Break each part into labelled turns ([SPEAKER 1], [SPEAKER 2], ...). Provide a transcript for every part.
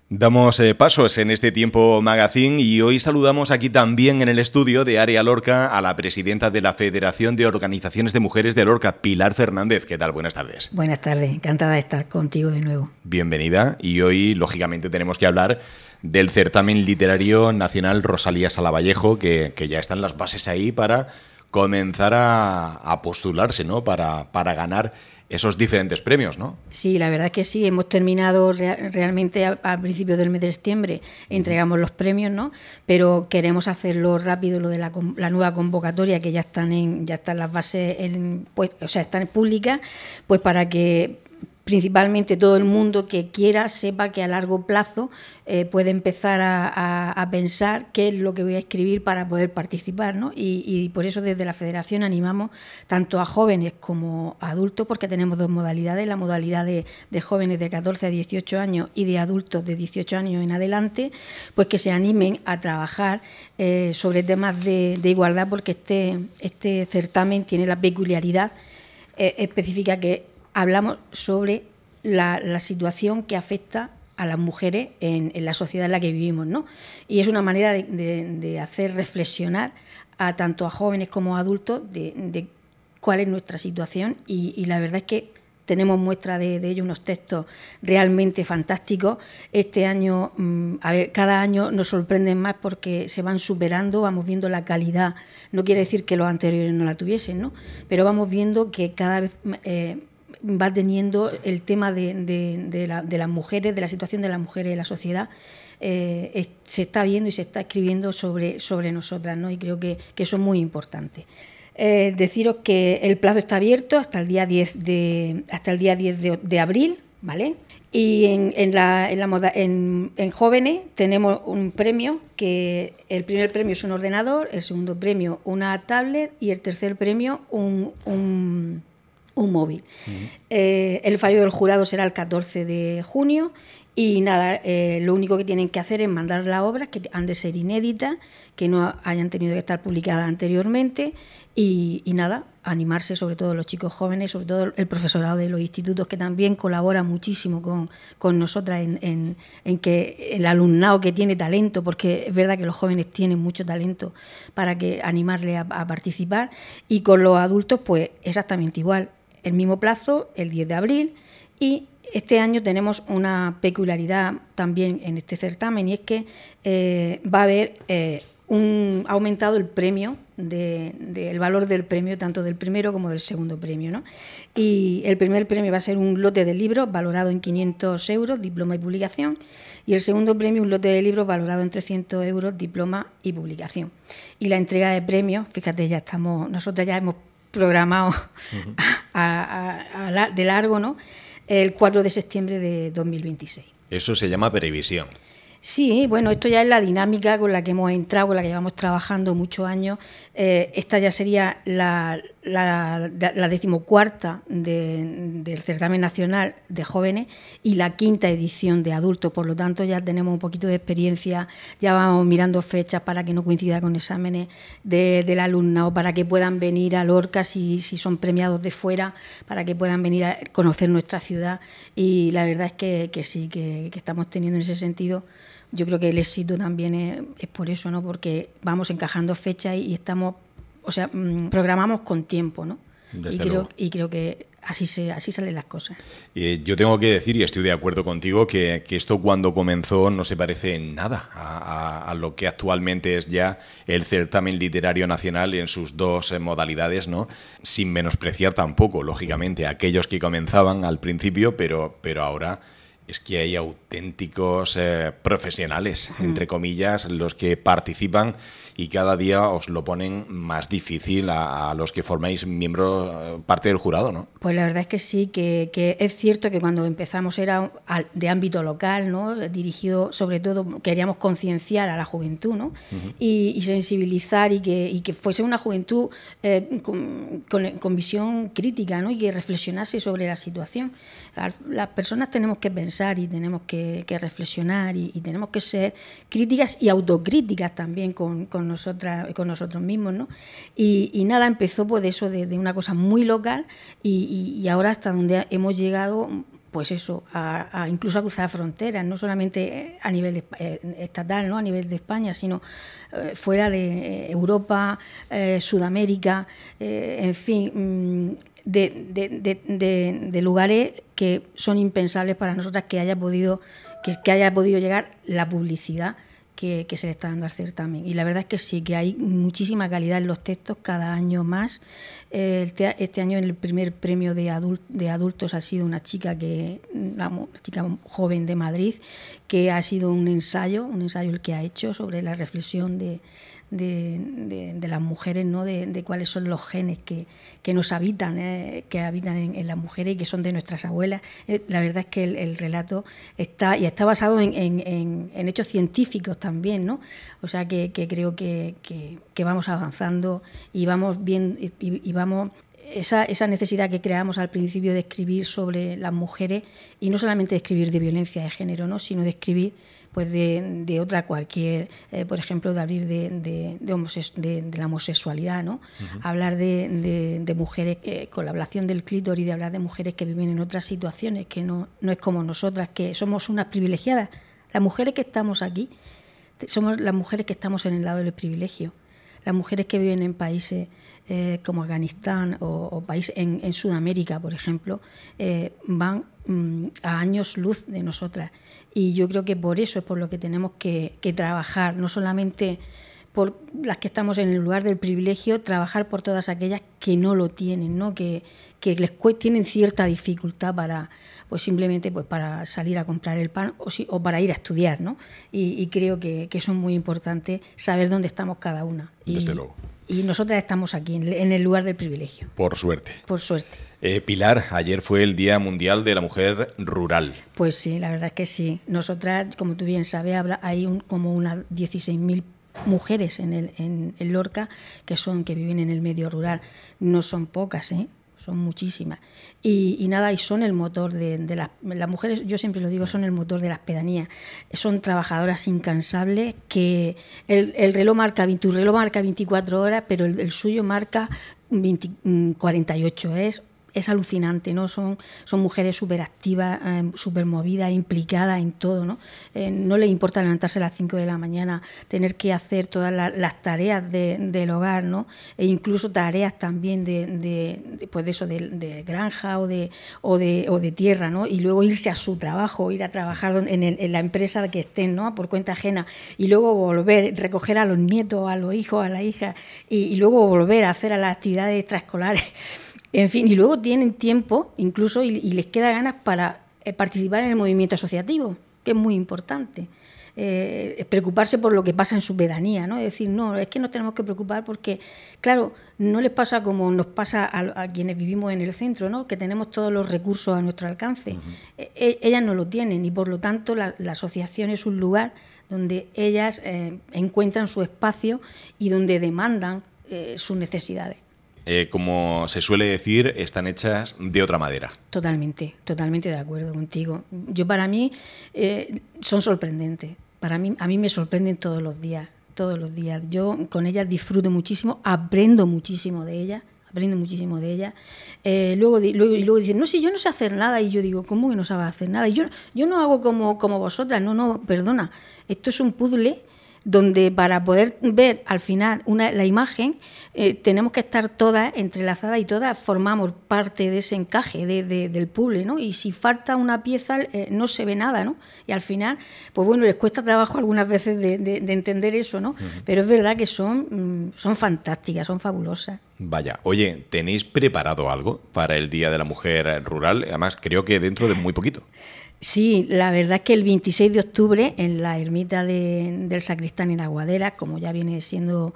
[SPEAKER 1] Damos pasos en este Tiempo Magazine y hoy saludamos aquí también en el estudio de Área Lorca a la presidenta de la Federación de Organizaciones de Mujeres de Lorca, Pilar Fernández. ¿Qué tal? Buenas tardes.
[SPEAKER 2] Buenas tardes, encantada de estar contigo de nuevo.
[SPEAKER 1] Bienvenida, y hoy lógicamente tenemos que hablar del certamen literario nacional Rosalía Salavallejo, que ya están las bases ahí para comenzar a postularse, ¿no? Para ganar esos diferentes premios, ¿no?
[SPEAKER 2] Sí, la verdad es que sí, hemos terminado realmente a principios del mes de septiembre, entregamos los premios, ¿no? Pero queremos hacerlo rápido, lo de la nueva convocatoria, que ya están las bases, están públicas, pues para que principalmente todo el mundo que quiera sepa que a largo plazo puede empezar a pensar qué es lo que voy a escribir para poder participar, ¿no? Y por eso desde la Federación animamos tanto a jóvenes como a adultos, porque tenemos dos modalidades, la modalidad de jóvenes de 14 a 18 años y de adultos de 18 años en adelante, pues que se animen a trabajar sobre temas de igualdad, porque este certamen tiene la peculiaridad específica que hablamos sobre la situación que afecta a las mujeres en la sociedad en la que vivimos, ¿no? Y es una manera de hacer reflexionar tanto a jóvenes como a adultos de cuál es nuestra situación y la verdad es que tenemos muestra de ello, unos textos realmente fantásticos. Este año, cada año nos sorprenden más porque se van superando, vamos viendo la calidad. No quiere decir que los anteriores no la tuviesen, ¿no? Pero vamos viendo que cada vez va teniendo el tema de las mujeres, de la situación de las mujeres en la sociedad, se está viendo y se está escribiendo sobre nosotras, ¿no? Y creo que eso es muy importante. Deciros que el plazo está abierto hasta el día 10 de abril, ¿vale? Y en jóvenes tenemos un premio, que el primer premio es un ordenador, el segundo premio una tablet y el tercer premio un móvil. El fallo del jurado será el 14 de junio y nada, lo único que tienen que hacer es mandar las obras, que han de ser inéditas, que no hayan tenido que estar publicadas anteriormente y nada, animarse, sobre todo los chicos jóvenes, sobre todo el profesorado de los institutos, que también colabora muchísimo con nosotras en que el alumnado que tiene talento, porque es verdad que los jóvenes tienen mucho talento, para que animarle a participar, y con los adultos pues exactamente igual. El mismo plazo, el 10 de abril, y este año tenemos una peculiaridad también en este certamen, y es que va a haber ha aumentado el premio, el valor del premio, tanto del primero como del segundo premio, ¿no? Y el primer premio va a ser un lote de libros valorado en 500 euros, diploma y publicación, y el segundo premio un lote de libros valorado en 300 euros, diploma y publicación. Y la entrega de premios, fíjate, nosotros ya hemos programado de largo, ¿no? El 4 de septiembre de 2026.
[SPEAKER 1] Eso se llama previsión.
[SPEAKER 2] Sí, bueno, esto ya es la dinámica con la que hemos entrado, con la que llevamos trabajando muchos años. Esta ya sería la 14ª del certamen nacional de jóvenes y la 5ª edición de adultos. Por lo tanto, ya tenemos un poquito de experiencia, ya vamos mirando fechas para que no coincida con exámenes del alumnado, para que puedan venir a Lorca si son premiados de fuera, para que puedan venir a conocer nuestra ciudad. Y la verdad es que sí, que estamos teniendo en ese sentido. Yo creo que el éxito también es por eso, ¿no? Porque vamos encajando fechas y estamos, programamos con tiempo, ¿no? Y creo que así salen las cosas.
[SPEAKER 1] Yo tengo que decir, y estoy de acuerdo contigo, que esto cuando comenzó no se parece en nada a lo que actualmente es ya el certamen literario nacional en sus dos modalidades, ¿no? Sin menospreciar tampoco, lógicamente, a aquellos que comenzaban al principio, pero ahora es que hay auténticos profesionales, entre comillas, los que participan y cada día os lo ponen más difícil a los que formáis parte del jurado, ¿no?
[SPEAKER 2] Pues la verdad es que sí, que es cierto que cuando empezamos era de ámbito local, ¿no? Dirigido, sobre todo, queríamos concienciar a la juventud, ¿no? Y sensibilizar y que fuese una juventud con visión crítica, ¿no? Y que reflexionase sobre la situación. Las personas tenemos que pensar y tenemos que reflexionar y tenemos que ser críticas y autocríticas también con nosotras, con nosotros mismos, ¿no? Y nada, empezó pues de eso, de una cosa muy local y ahora hasta donde hemos llegado pues eso, incluso a cruzar fronteras, no solamente a nivel estatal, ¿no? A nivel de España, sino fuera de Europa, Sudamérica, en fin, de lugares que son impensables para nosotras que haya podido llegar la publicidad que se le está dando al certamen. Y la verdad es que sí, que hay muchísima calidad en los textos, cada año más. Este año en el primer premio de adultos ha sido una chica joven de Madrid, que ha sido un ensayo el que ha hecho sobre la reflexión de las mujeres, ¿no? De cuáles son los genes que nos habitan, que habitan en las mujeres y que son de nuestras abuelas. La verdad es que el relato está basado en hechos científicos también, ¿no? O sea que creo que vamos avanzando y vamos bien y vamos esa necesidad que creamos al principio de escribir sobre las mujeres, y no solamente de escribir de violencia de género, ¿no? Sino de escribir pues de otra cualquier, por ejemplo, de abrir de la homosexualidad, ¿no? Uh-huh. Hablar de mujeres con la ablación del clítoris, de hablar de mujeres que viven en otras situaciones, que no es como nosotras, que somos unas privilegiadas. Las mujeres que estamos aquí somos las mujeres que estamos en el lado del privilegio. Las mujeres que viven en países como Afganistán o países en Sudamérica, por ejemplo, van a años luz de nosotras. Y yo creo que por eso es por lo que tenemos que trabajar, no solamente por las que estamos en el lugar del privilegio, trabajar por todas aquellas que no lo tienen, ¿no? Que tienen cierta dificultad para, pues simplemente pues para salir a comprar el pan o para ir a estudiar, ¿no? Y creo que eso es muy importante, saber dónde estamos cada una.
[SPEAKER 1] Desde luego.
[SPEAKER 2] Y nosotras estamos aquí, en el lugar del privilegio.
[SPEAKER 1] Por suerte.
[SPEAKER 2] Por suerte.
[SPEAKER 1] Pilar, ayer fue el Día Mundial de la Mujer Rural.
[SPEAKER 2] Pues sí, la verdad es que sí. Nosotras, como tú bien sabes, hay como unas 16.000 mujeres en Lorca que viven en el medio rural. No son pocas, son muchísimas. Y nada, y son el motor de las mujeres, yo siempre lo digo, son el motor de las pedanías. Son trabajadoras incansables que el reloj marca, tu reloj marca 24 horas, pero el suyo marca 48. Es alucinante, ¿no? Son mujeres súper activas, súper movidas, implicadas en todo, ¿no? No les importa levantarse a las 5 de la mañana, tener que hacer todas las tareas del hogar, ¿no? E incluso tareas también de granja o de tierra, ¿no? Y luego irse a su trabajo, ir a trabajar en la empresa que estén, ¿no? Por cuenta ajena, y luego volver, recoger a los nietos, a los hijos, a las hijas, y luego volver a hacer las actividades extraescolares. En fin, y luego tienen tiempo incluso y les queda ganas para participar en el movimiento asociativo, que es muy importante. Preocuparse por lo que pasa en su pedanía, ¿no? Es decir, no, es que nos tenemos que preocupar porque, claro, no les pasa como nos pasa a quienes vivimos en el centro, ¿no? Que tenemos todos los recursos a nuestro alcance. Uh-huh. Ellas no lo tienen y, por lo tanto, la asociación es un lugar donde ellas encuentran su espacio y donde demandan sus necesidades.
[SPEAKER 1] Como se suele decir, están hechas de otra madera.
[SPEAKER 2] Totalmente de acuerdo contigo. Para mí son sorprendentes. A mí me sorprenden todos los días. Yo con ellas disfruto muchísimo, aprendo muchísimo de ellas. Luego dicen, no, si yo no sé hacer nada. Y yo digo, ¿cómo que no sabes hacer nada? Y yo no hago como vosotras. No, perdona. Esto es un puzzle donde para poder ver al final la imagen tenemos que estar todas entrelazadas y todas formamos parte de ese encaje del puzzle, ¿no? Y si falta una pieza no se ve nada, ¿no? Y al final, pues bueno, les cuesta trabajo algunas veces de entender eso, ¿no? Uh-huh. Pero es verdad que son fantásticas, son fabulosas.
[SPEAKER 1] Vaya, oye, ¿tenéis preparado algo para el Día de la Mujer Rural? Además, creo que dentro de muy poquito.
[SPEAKER 2] Sí, la verdad es que el 26 de octubre en la ermita del Sacristán en Aguadera, como ya viene siendo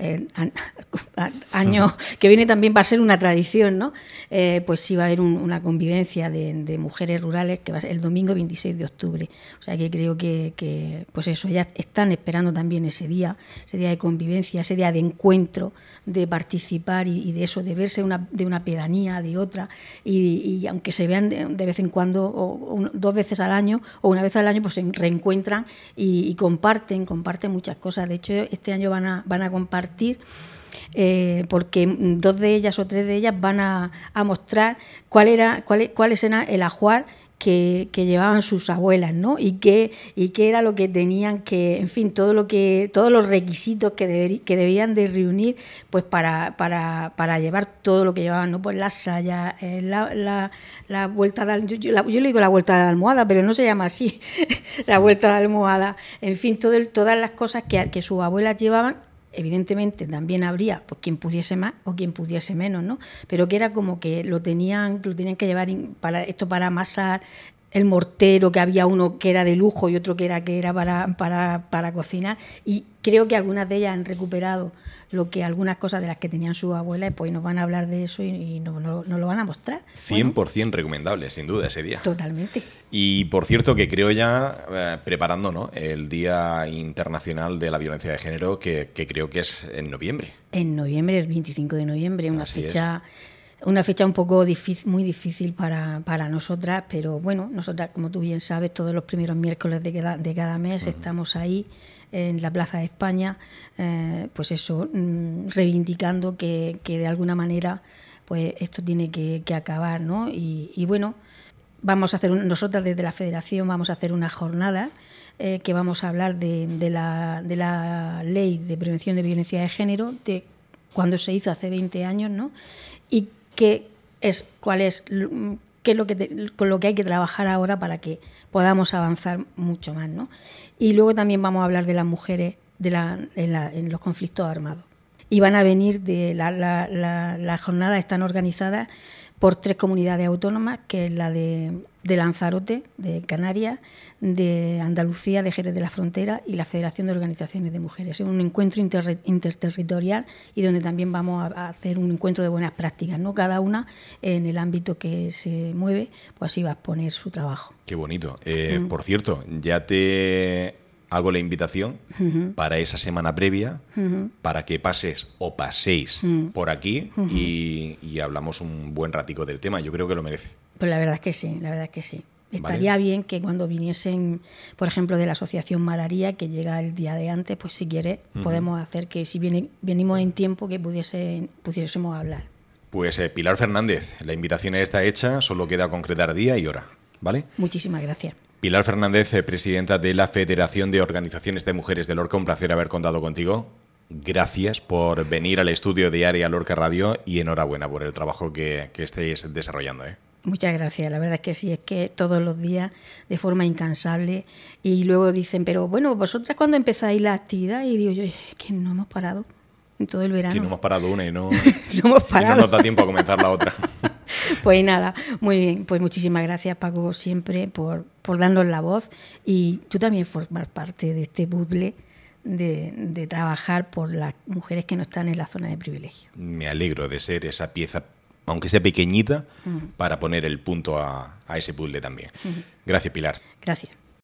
[SPEAKER 2] años, que viene también va a ser una tradición, ¿no? Pues sí va a haber una convivencia de mujeres rurales que va a ser el domingo 26 de octubre. O sea que creo que pues eso, ellas están esperando también ese día de convivencia, ese día de encuentro, de participar y de eso, de verse de una pedanía, de otra, y aunque se vean de vez en cuando, o 2 veces al año, o una vez al año, pues se reencuentran y comparten muchas cosas. De hecho, este año van a compartir porque 2 de ellas o 3 de ellas van a mostrar cuál es el ajuar que llevaban sus abuelas, ¿no? Y qué era lo que tenían que, en fin, todos los requisitos que debían de reunir, pues para llevar todo lo que llevaban, ¿no? Pues las sayas, la vuelta de yo le digo la vuelta de la almohada, pero no se llama así, la vuelta de la almohada, en fin, todas las cosas que sus abuelas llevaban. Evidentemente también habría pues quien pudiese más o quien pudiese menos, ¿no? Pero que era como que lo tenían que llevar para amasar, el mortero, que había uno que era de lujo y otro que era para cocinar, y creo que algunas de ellas han recuperado algunas cosas de las que tenían sus abuelas, pues nos van a hablar de eso y nos lo van a mostrar.
[SPEAKER 1] 100% recomendable, sin duda, ese día.
[SPEAKER 2] Totalmente.
[SPEAKER 1] Y por cierto, que creo ya, preparando, ¿no?, el Día Internacional de la Violencia de Género, que creo que es en noviembre.
[SPEAKER 2] En noviembre, el 25 de noviembre, una fecha un poco difícil, muy difícil para nosotras, pero bueno, nosotras, como tú bien sabes, todos los primeros miércoles de cada mes estamos ahí en la Plaza de España, pues eso, reivindicando que de alguna manera pues esto tiene que acabar, ¿no? Y bueno, nosotras desde la Federación vamos a hacer una jornada que vamos a hablar de la Ley de Prevención de Violencia de Género, de cuando se hizo hace 20 años, ¿no? Y con lo que hay que trabajar ahora para que podamos avanzar mucho más, ¿no? Y luego también vamos a hablar de las mujeres en los conflictos armados. Y van a venir las jornadas están organizadas por 3 comunidades autónomas, que es la de Lanzarote, de Canarias, de Andalucía, de Jerez de la Frontera, y la Federación de Organizaciones de Mujeres. Es un encuentro interterritorial y donde también vamos a hacer un encuentro de buenas prácticas, ¿no? Cada una en el ámbito que se mueve, pues así va a exponer su trabajo.
[SPEAKER 1] Qué bonito. Por cierto, ya te hago la invitación para esa semana previa, para que pases o paséis por aquí y hablamos un buen ratico del tema. Yo creo que lo merece.
[SPEAKER 2] Pues la verdad es que sí. Estaría bien que cuando viniesen, por ejemplo, de la Asociación Malaria, que llega el día de antes, pues si quieres podemos hacer que si venimos en tiempo que pudiésemos hablar.
[SPEAKER 1] Pues Pilar Fernández, la invitación está hecha, solo queda concretar día y hora, ¿vale?
[SPEAKER 2] Muchísimas gracias.
[SPEAKER 1] Pilar Fernández, presidenta de la Federación de Organizaciones de Mujeres de Lorca, un placer haber contado contigo. Gracias por venir al estudio de Área Lorca Radio y enhorabuena por el trabajo que estéis desarrollando, ¿eh?
[SPEAKER 2] Muchas gracias, la verdad es que sí, es que todos los días de forma incansable, y luego dicen, pero bueno, vosotras cuando empezáis la actividad, y digo yo, es que no hemos parado en todo el verano.
[SPEAKER 1] Sí, no hemos parado una y no,
[SPEAKER 2] no hemos parado.
[SPEAKER 1] Y no nos da tiempo a comenzar la otra.
[SPEAKER 2] Pues nada, muy bien, pues muchísimas gracias, Paco, siempre por darnos la voz, y tú también formar parte de este puzzle de trabajar por las mujeres que no están en la zona de privilegio.
[SPEAKER 1] Me alegro de ser esa pieza, aunque sea pequeñita, para poner el punto a ese puzzle también. Gracias, Pilar.
[SPEAKER 2] Gracias.